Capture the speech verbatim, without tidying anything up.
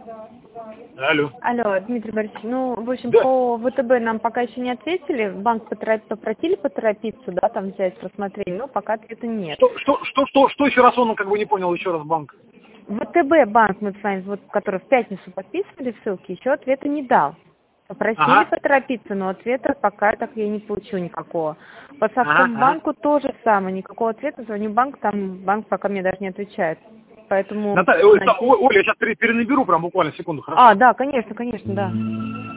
Алло. Алло, Дмитрий Борисович, ну, в общем, Да. по ВТБ нам пока еще не ответили, банк потороп- попросили поторопиться, да, там взять рассмотрение, но пока ответа нет. Что, что, что, что, что еще раз он как бы не понял, еще раз банк? ВТБ банк, мы с вами, вот, который в пятницу подписывали ссылки, еще ответа не дал. Попросили Ага. поторопиться, но ответа пока так я не получу никакого. По Ага, ага. Совкомбанку тоже самое, никакого ответа, звоню в банк, там банк пока мне даже не отвечает. Поэтому... Наталья, ой, Оля, я сейчас перенаберу прям буквально секунду, хорошо? А, да, конечно, конечно, да.